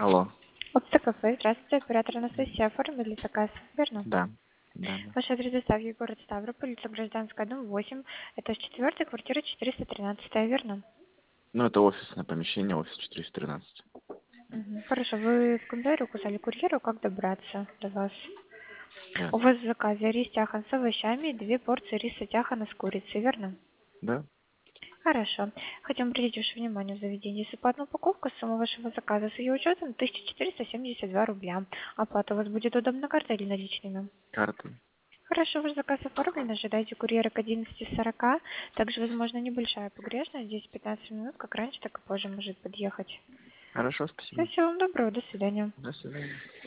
Алло. ОПТКП, здравствуйте, оператор Анастасия, оформили заказ, верно? Да. Да, да. Ваш адрес доставки город Ставрополь, улица Гражданская, дом 8, этаж 4, квартира 413, верно? Ну, это офисное помещение, офис 413. Хорошо, вы в комментарии указали курьеру, как добраться до вас. Да. У вас в заказе рис тяхан с овощами и 2 порции риса тяхана с курицей, верно? Да? Хорошо. Хотим обратить ваше внимание в заведении. Если по одну упаковку, сумма вашего заказа с ее учетом 1472 рубля. Оплата у вас будет удобно картой или наличными? Картой. Хорошо, ваш заказ оформлен. Ожидайте курьера к 11:40. Также, возможно, небольшая погрешность. 10-15 минут, как раньше, так и позже может подъехать. Хорошо, Все, спасибо. всего вам доброго. До свидания. До свидания.